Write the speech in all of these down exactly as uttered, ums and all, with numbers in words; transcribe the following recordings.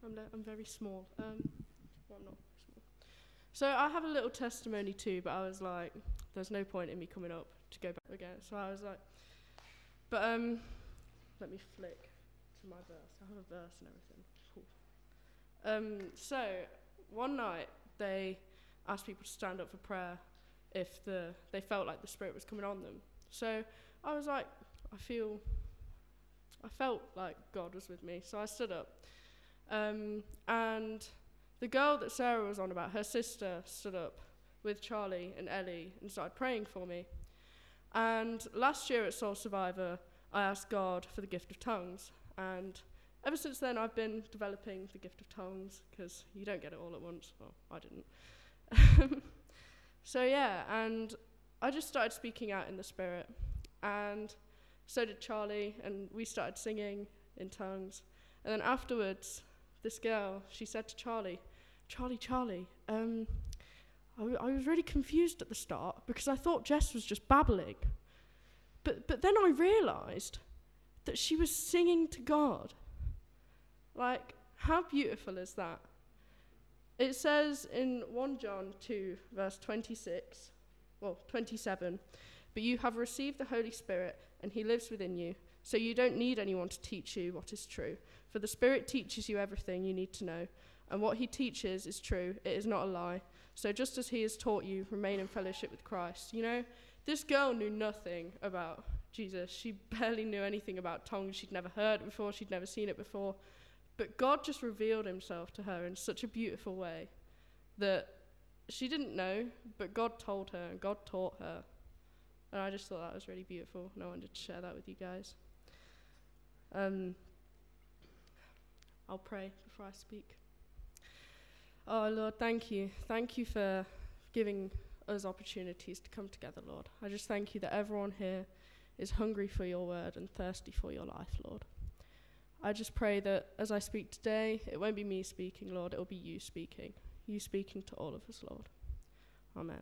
I'm, le- I'm very small. Um, well, I'm not small. So I have a little testimony too, but I was like, there's no point in me coming up to go back again. So I was like, but um, let me flick to my verse. I have a verse and everything. Cool. Um, so one night they asked people to stand up for prayer if the they felt like the Spirit was coming on them. So I was like, I feel, I felt like God was with me. So I stood up. Um, and the girl that Sarah was on about, her sister stood up with Charlie and Ellie and started praying for me. And last year at Soul Survivor, I asked God for the gift of tongues. And ever since then, I've been developing the gift of tongues, because you don't get it all at once. Well, I didn't. So yeah, and I just started speaking out in the Spirit. And so did Charlie, and we started singing in tongues. And then afterwards, this girl, she said to Charlie, Charlie, Charlie, um, I, w- I was really confused at the start because I thought Jess was just babbling. But but then I realised that she was singing to God. Like, how beautiful is that? It says in First John two, verse twenty-six, well, twenty-seven, but you have received the Holy Spirit, and he lives within you, so you don't need anyone to teach you what is true. For the Spirit teaches you everything you need to know, and what he teaches is true, it is not a lie. So just as he has taught you, remain in fellowship with Christ. You know, this girl knew nothing about Jesus. She barely knew anything about tongues. She'd never heard it before. She'd never seen it before. But God just revealed himself to her in such a beautiful way that she didn't know, but God told her and God taught her. And I just thought that was really beautiful, and I wanted to share that with you guys. Um, I'll pray before I speak. Oh, Lord, thank you. Thank you for giving us opportunities to come together, Lord. I just thank you that everyone here is hungry for your word and thirsty for your life, Lord. I just pray that as I speak today, it won't be me speaking, Lord, it will be you speaking. You speaking to all of us, Lord. Amen.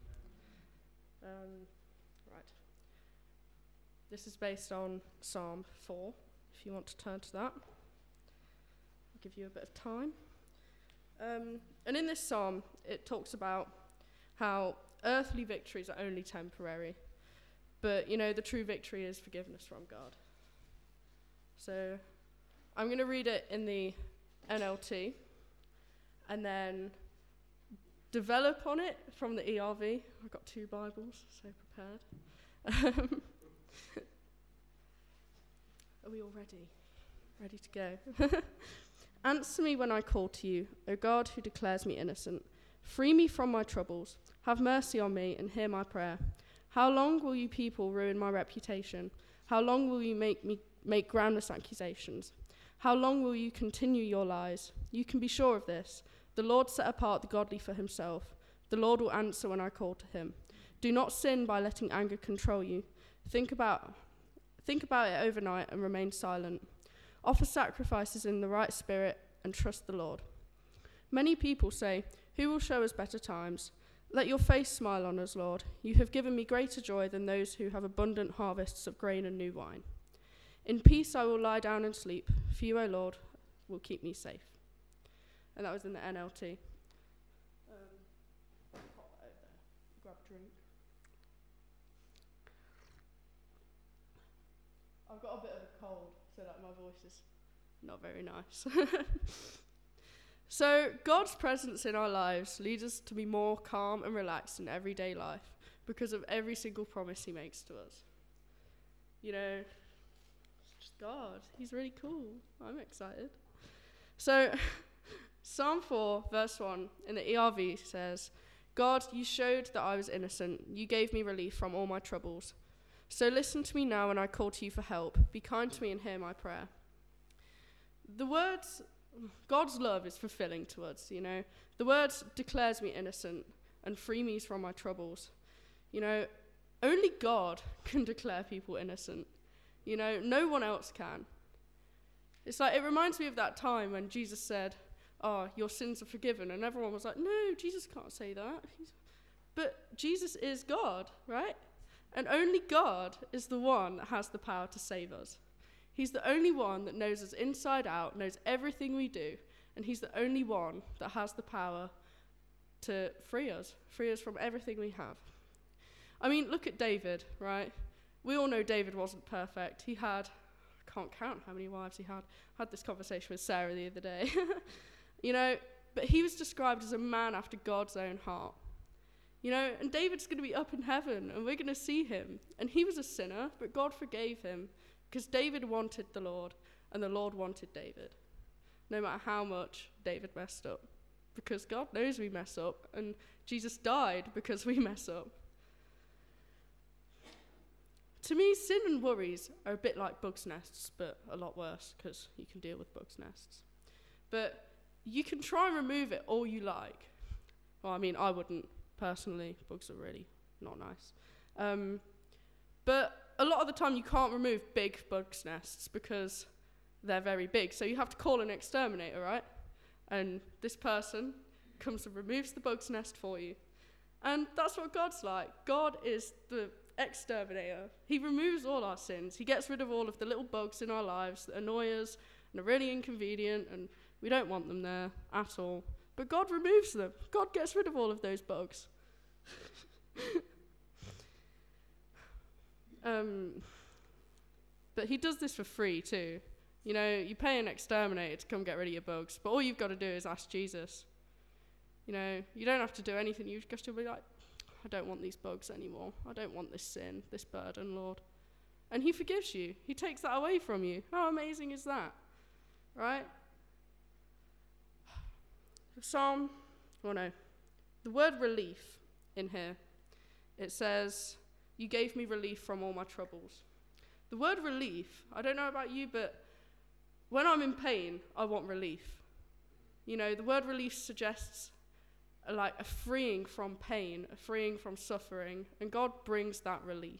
Um, right. This is based on Psalm four, if you want to turn to that. I'll give you a bit of time. Um, and in this psalm, it talks about how earthly victories are only temporary. But, you know, the true victory is forgiveness from God. So I'm going to read it in the N L T and then develop on it from the E R V. I've got two Bibles, so prepared. Um, are we all ready? Ready to go? Answer me when I call to you, O God who declares me innocent. Free me from my troubles. Have mercy on me and hear my prayer. How long will you people ruin my reputation? How long will you make me make groundless accusations? How long will you continue your lies? You can be sure of this. The Lord set apart the godly for himself. The Lord will answer when I call to him. Do not sin by letting anger control you. Think about, think about it overnight and remain silent. Offer sacrifices in the right spirit and trust the Lord. Many people say, who will show us better times? Let your face smile on us, Lord. You have given me greater joy than those who have abundant harvests of grain and new wine. In peace I will lie down and sleep, for you, O Lord, will keep me safe. And that was in the N L T. Um, pop that over there. Grab a drink. I've got a bit of a cold, so that my voice is not very nice. So God's presence in our lives leads us to be more calm and relaxed in everyday life because of every single promise he makes to us. You know, it's just God. He's really cool. I'm excited. So Psalm four, verse one in the E R V says, God, you showed that I was innocent. You gave me relief from all my troubles. So listen to me now when I call to you for help. Be kind to me and hear my prayer. The words, God's love is fulfilling to us, you know. The words declares me innocent and free me from my troubles. You know, only God can declare people innocent. You know, no one else can. It's like, it reminds me of that time when Jesus said, oh, your sins are forgiven. And everyone was like, no, Jesus can't say that. He's... But Jesus is God, right? And only God is the one that has the power to save us. He's the only one that knows us inside out, knows everything we do, And he's the only one that has the power to free us, free us from everything we have. I mean, look at David, right? We all know David wasn't perfect. He had, I can't count how many wives he had. I had this conversation with Sarah the other day. You know, but he was described as a man after God's own heart. You know, and David's going to be up in heaven, and we're going to see him. And he was a sinner, but God forgave him, because David wanted the Lord, and the Lord wanted David, no matter how much David messed up. Because God knows we mess up, and Jesus died because we mess up. To me, sin and worries are a bit like bugs' nests, but a lot worse, because you can deal with bugs' nests. But you can try and remove it all you like. Well, I mean, I wouldn't, personally. Bugs are really not nice. Um, but a lot of the time, you can't remove big bugs' nests, because they're very big. So you have to call an exterminator, right? And this person comes and removes the bug's nest for you. And that's what God's like. God is the exterminator. He removes all our sins. He gets rid of all of the little bugs in our lives that annoy us and are really inconvenient, and we don't want them there at all. But God removes them. God gets rid of all of those bugs. um, but he does this for free too. You know, you pay an exterminator to come get rid of your bugs, but all you've got to do is ask Jesus. You know, you don't have to do anything. You've just got to be like, I don't want these bugs anymore. I don't want this sin, this burden, Lord. And he forgives you. He takes that away from you. How amazing is that? Right? Psalm, oh no, the word relief in here, it says, you gave me relief from all my troubles. The word relief, I don't know about you, but when I'm in pain, I want relief. You know, the word relief suggests a, like a freeing from pain, a freeing from suffering, and God brings that relief.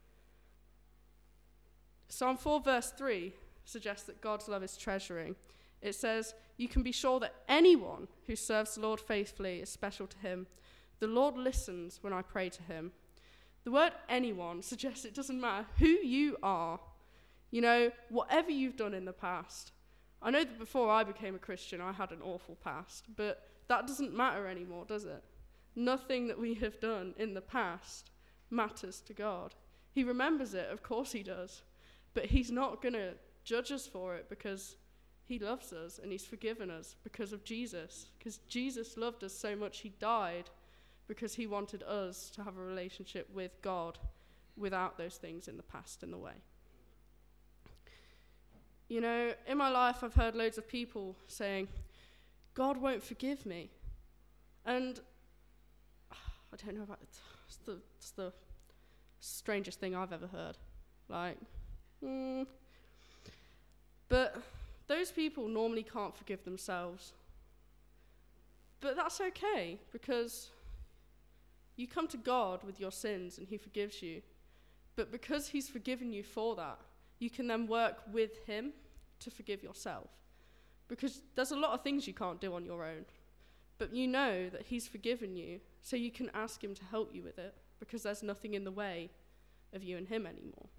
Psalm four verse three suggests that God's love is treasuring. It says, you can be sure that anyone who serves the Lord faithfully is special to him. The Lord listens when I pray to him. The word anyone suggests it doesn't matter who you are. You know, whatever you've done in the past. I know that before I became a Christian, I had an awful past, but that doesn't matter anymore, does it? Nothing that we have done in the past matters to God. He remembers it, of course he does, but he's not going to judge us for it, because he loves us and he's forgiven us because of Jesus. Because Jesus loved us so much, he died because he wanted us to have a relationship with God without those things in the past in the way. You know, in my life, I've heard loads of people saying, God won't forgive me. And I don't know about it. It's the, it's the strangest thing I've ever heard. Like, mm. But those people normally can't forgive themselves. But that's okay, because you come to God with your sins and he forgives you. But because he's forgiven you for that, you can then work with him to forgive yourself. Because there's a lot of things you can't do on your own. But you know that he's forgiven you, so you can ask him to help you with it, because there's nothing in the way of you and him anymore.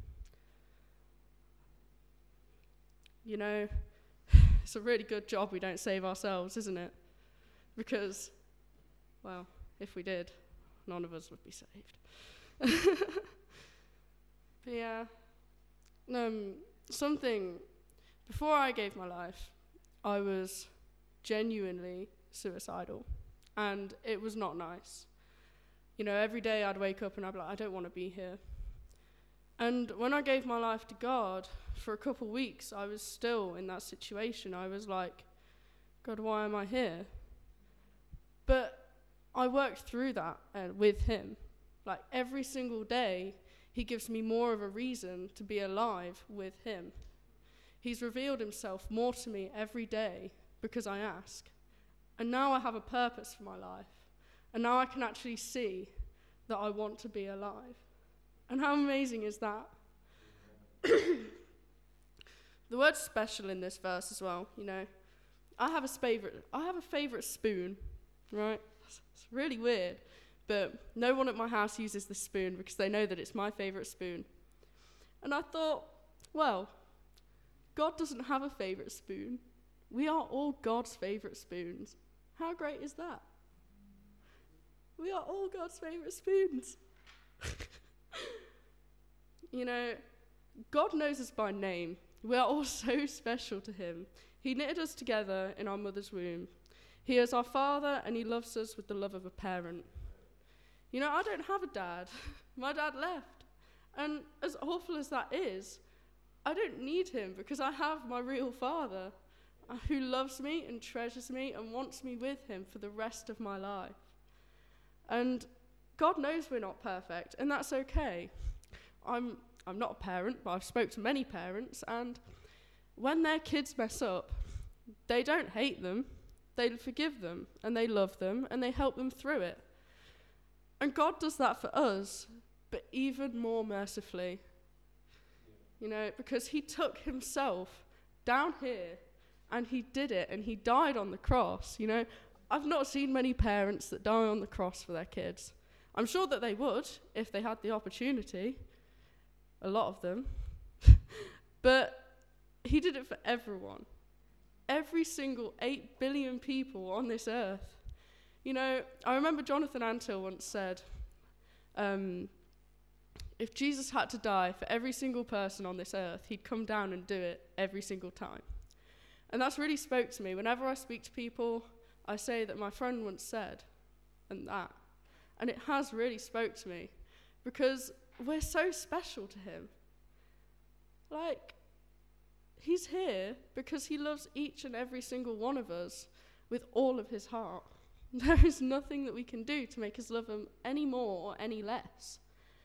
You know, it's a really good job we don't save ourselves, isn't it? Because, well, if we did, none of us would be saved. But yeah, um, something, before I gave my life, I was genuinely suicidal, and it was not nice. You know, every day I'd wake up and I'd be like, I don't want to be here. And when I gave my life to God, for a couple of weeks, I was still in that situation. I was like, God, why am I here? But I worked through that uh, with him. Like, every single day, he gives me more of a reason to be alive with him. He's revealed himself more to me every day because I ask. And now I have a purpose for my life. And now I can actually see that I want to be alive. And how amazing is that? The word special in this verse as well, you know. I have a favorite, I have a favorite spoon, right? It's really weird, but no one at my house uses this spoon because they know that it's my favorite spoon. And I thought, well, God doesn't have a favorite spoon. We are all God's favourite spoons. How great is that? We are all God's favourite spoons. You know, God knows us by name. We are all so special to him. He knitted us together in our mother's womb. He is our father, and he loves us with the love of a parent. You know, I don't have a dad. My dad left. And as awful as that is, I don't need him because I have my real father who loves me and treasures me and wants me with him for the rest of my life. And God knows we're not perfect, and that's okay. I'm I'm not a parent, but I've spoke to many parents, and when their kids mess up, they don't hate them, they forgive them, and they love them, and they help them through it. And God does that for us, but even more mercifully. You know, because he took himself down here, and he did it, and he died on the cross. You know, I've not seen many parents that die on the cross for their kids. I'm sure that they would if they had the opportunity. A lot of them. But he did it for everyone. Every single eight billion people on this earth. You know, I remember Jonathan Antill once said, um, if Jesus had to die for every single person on this earth, he'd come down and do it every single time. And that's really spoke to me. Whenever I speak to people, I say that my friend once said, and that. And it has really spoke to me, because we're so special to him. Like, he's here because he loves each and every single one of us with all of his heart. There is nothing that we can do to make us love him any more or any less.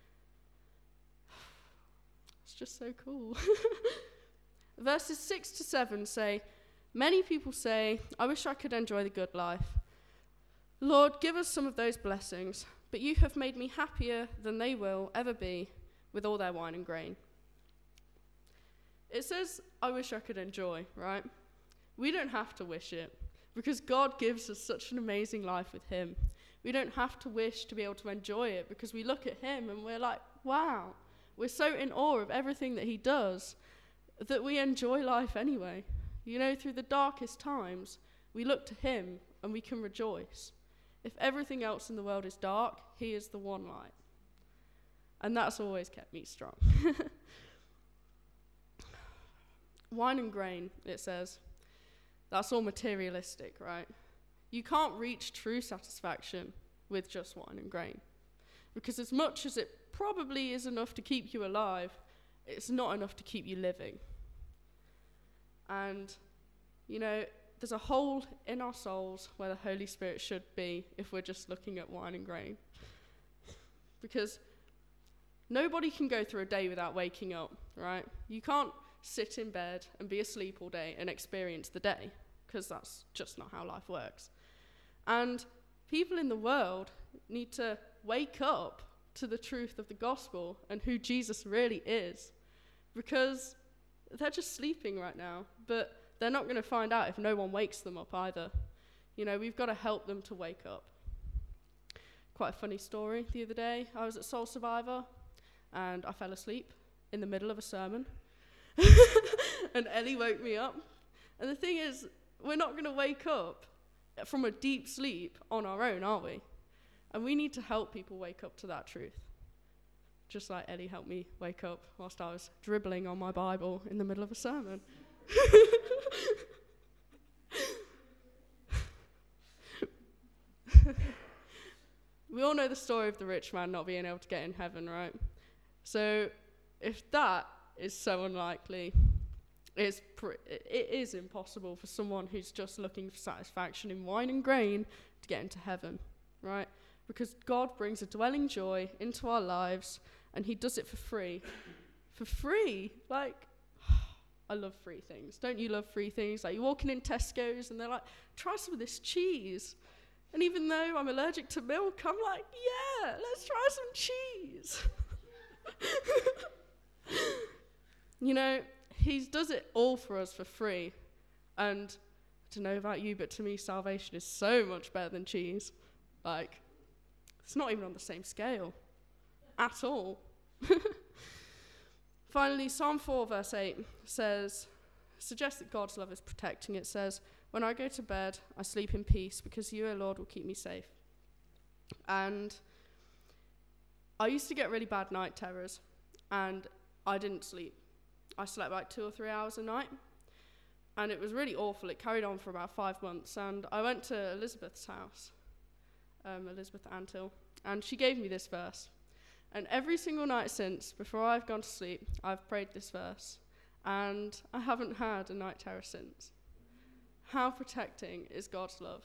It's just so cool. Verses six to seven say, many people say, I wish I could enjoy the good life. Lord, give us some of those blessings, but you have made me happier than they will ever be with all their wine and grain. It says, I wish I could enjoy, right? We don't have to wish it, because God gives us such an amazing life with him. We don't have to wish to be able to enjoy it, because we look at him and we're like, wow, we're so in awe of everything that he does that we enjoy life anyway. You know, through the darkest times, we look to him and we can rejoice. If everything else in the world is dark, he is the one light. And that's always kept me strong. Wine and grain, it says. That's all materialistic, right? You can't reach true satisfaction with just wine and grain. Because as much as it probably is enough to keep you alive, it's not enough to keep you living. And, you know, there's a hole in our souls where the Holy Spirit should be if we're just looking at wine and grain. Because nobody can go through a day without waking up, right? You can't sit in bed and be asleep all day and experience the day, because that's just not how life works. And people in the world need to wake up to the truth of the gospel and who Jesus really is, because they're just sleeping right now, but they're not going to find out if no one wakes them up either. You know, we've got to help them to wake up. Quite a funny story the other day. I was at Soul Survivor, and I fell asleep in the middle of a sermon. And Ellie woke me up. And the thing is, we're not going to wake up from a deep sleep on our own, are we? And we need to help people wake up to that truth. Just like Ellie helped me wake up whilst I was dribbling on my Bible in the middle of a sermon. We all know the story of the rich man not being able to get in heaven, right? So if that is so unlikely, it's pr- it is impossible for someone who's just looking for satisfaction in wine and grain to get into heaven, right? Because God brings a dwelling joy into our lives, and he does it for free. For free. Like, I love free things. Don't you love free things? Like, you're walking in Tesco's and they're like, try some of this cheese. And even though I'm allergic to milk, I'm like, yeah, let's try some cheese. You know, he does it all for us for free. And I don't know about you, but to me, salvation is so much better than cheese. Like, it's not even on the same scale at all. Finally, Psalm four verse eight says, suggests that God's love is protecting. It says, when I go to bed, I sleep in peace because you, O Lord, will keep me safe. And I used to get really bad night terrors, and I didn't sleep. I slept like two or three hours a night, and it was really awful. It carried on for about five months, and I went to Elizabeth's house, um, Elizabeth Antill, and she gave me this verse. And every single night since, before I've gone to sleep, I've prayed this verse, and I haven't had a night terror since. How protecting is God's love?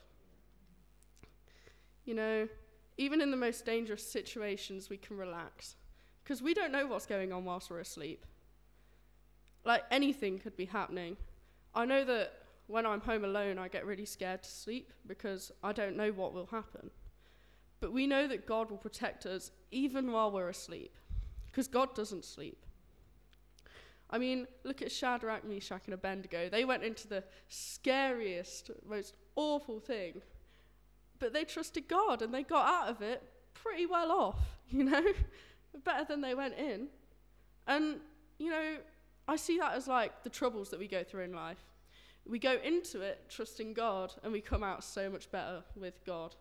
You know, even in the most dangerous situations, we can relax, because we don't know what's going on whilst we're asleep. Like, anything could be happening. I know that when I'm home alone, I get really scared to sleep because I don't know what will happen. But we know that God will protect us even while we're asleep, because God doesn't sleep. I mean, look at Shadrach, Meshach, and Abednego. They went into the scariest, most awful thing, but they trusted God, and they got out of it pretty well off, you know, better than they went in. And, you know, I see that as like the troubles that we go through in life. We go into it trusting God, and we come out so much better with God.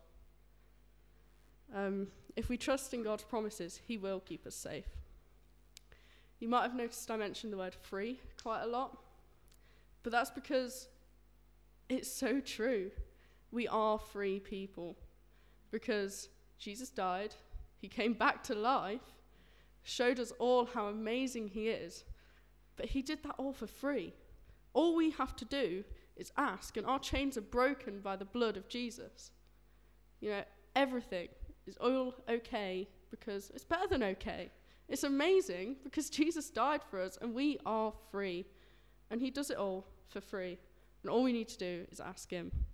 Um, if we trust in God's promises, he will keep us safe. You might have noticed I mentioned the word free quite a lot, but that's because it's so true. We are free people because Jesus died, he came back to life, showed us all how amazing he is, but he did that all for free. All we have to do is ask, and our chains are broken by the blood of Jesus. You know, everything is all okay because it's better than okay. It's amazing because Jesus died for us and we are free. And he does it all for free. And all we need to do is ask him.